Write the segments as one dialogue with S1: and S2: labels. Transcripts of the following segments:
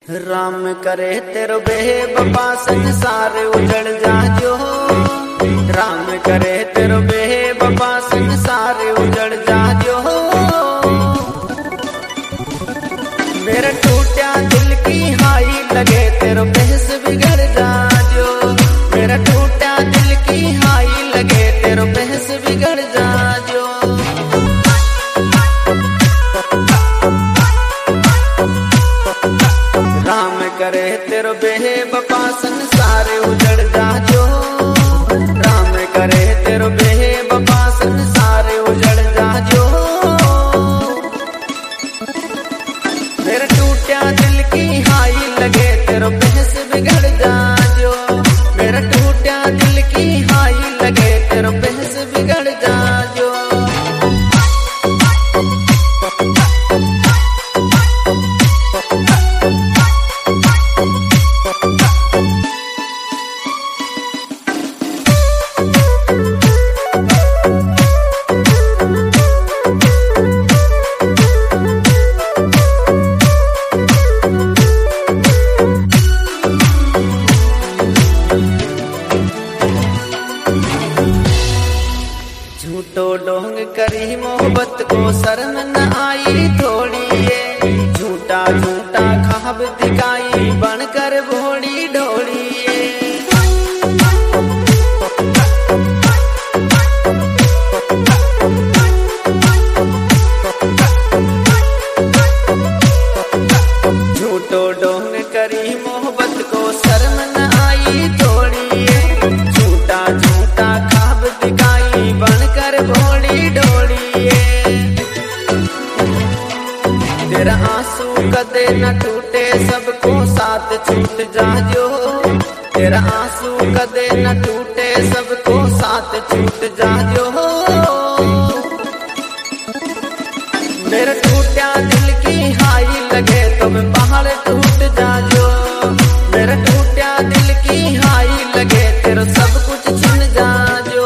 S1: राम करे तेरो बेवफा संसार उजड़ जाजो। राम करे तेरो बेवफा संसार उजड़ जाजो। मेरा टूटा दिल की हाई लगे तेरो बहस बिगड़ जाजो। मेरा टूटा दिल की हाई लगे तेरो बहस बिगड़ जाजो। राम करे तेरो बेवफा संसार उजड़ जाजो। राम करे तेरो बेवफा संसार उजड़ जाजो। मेरा टूटा दिल की हाई लगे तेरो बहस बिगड़ जाजो। मेरा टूटा दिल की हाई लगे तेरो बहस बिगड़ जाजो। झूठो ढोंग करी मोहब्बत को शर्म न आई थोड़ी ये। झूठा झूठा ख्वाब दिखाई बनकर भोली ढोली ये। झूठो ढोंग करी मोहब्बत को शर्म न आई थोड़ी ये। झूठा झूठा ख्वाब दिखाई बनकर भोली ढोली ये। तेरा आंसू कदे न टूटे सबको साथ छूट जाजो। तेरा आंसू कदे न टूटे सबको साथ छूट जाजो। मेरा टूटा दिल की हाई लगे तुम पहाड़ टूट जाजो। मेरा टूटा दिल की हाई लगे तेरा सब कुछ छिन जाजो।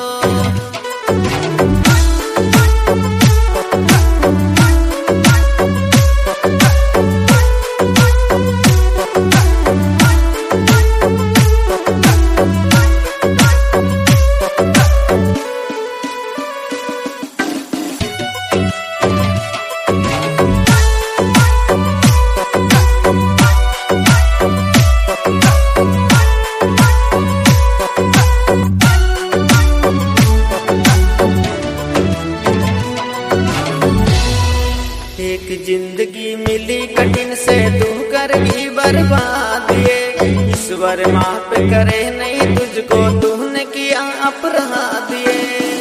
S1: एक जिंदगी मिली कठिन से तू कर भी बर्बाद ये। ईश्वर माफ करे नहीं तुझको तूने किया अपराध ये।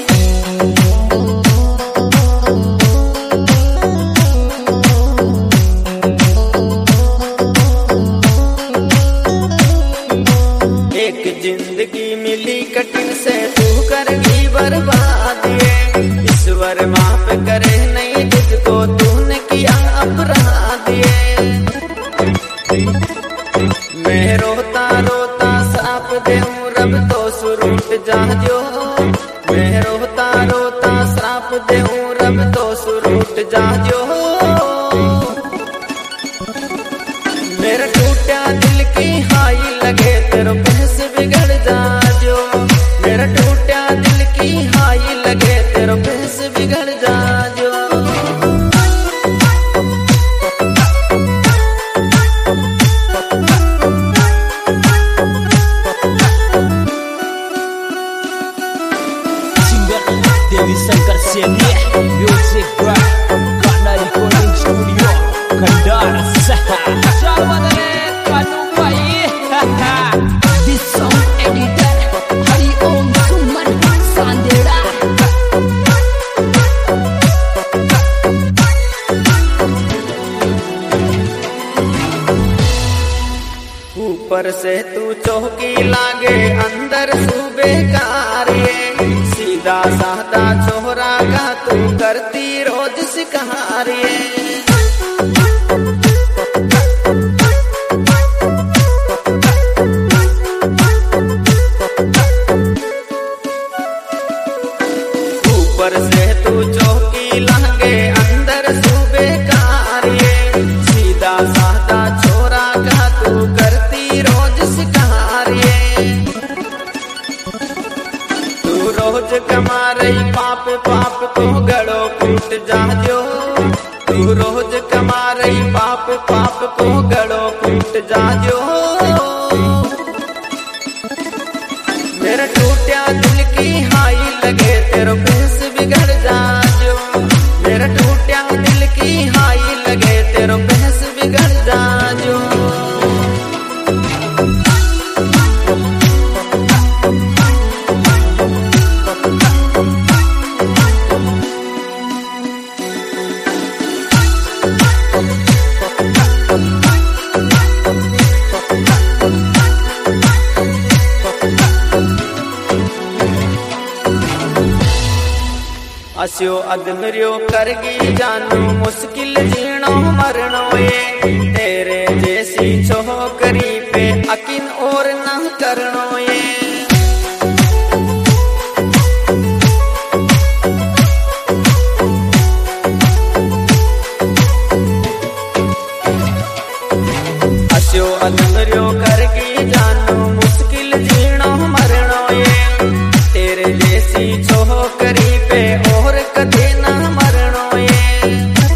S1: एक जिंदगी मिली कठिन से तू कर भी बर्बाद ये। ईश्वर माफ करे नहीं तुझको तूने किया अपराध ये। मैं रोता रोता साप देऊं रब तो सुरूट जाजो। मैं रोता रोता श्राप देऊं रब तो सुरूट जाजो। मेरा टूटा दिल की हाई लगे तेरो बहस बिगड़ जाजो। मेरा टूटा दिल की हाई लगे तेरो बहस बिगड़ जाजो।
S2: Dewi Sangkar Seni Music Bar Karena Recording Studio Kendal Sahabat Kanubai This song editor Hari Om Suman Sandera।
S1: ऊपर से तू चौकी लागे अंदर सुबेकार ये। सीधा साधा छोरा का तू करती रोज शिकार ये। ऊपर से तू चौकी लागे अंदर सुबेकार ये। सीधा साधा छोरा गड़ो फूट जाजो। मेरा टूटा दिल की हाई लगे तेरो भेस बिगड़ जाजो। मेरा टूटा दिल की हाई लगे तेरो भेस बिगड़ जाजो। अस्यो अदमरियो करगी जानू मुश्किल जीणो मरणो ये। तेरे जैसी छोकरी पे अकिन और न करनो ये। अस्यो अदमरियो करगी जानू मुश्किल जीणो मरणो ये। तेरे जैसी छोकरी पे और कदे ना मरणो ये।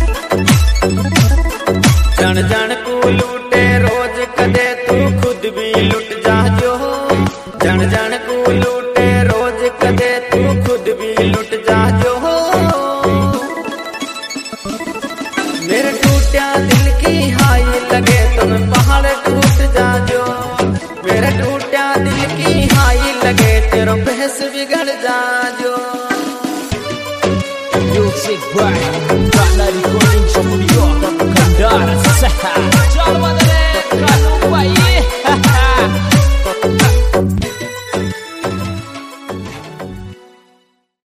S1: जन जन को लूटे रोज कदे तू खुद भी लुट जाजो। जन जन को लूटे रोज कदे तू खुद भी लुट जाजो। मेरे टूटा दिल की हाई लगे तुम पहाड़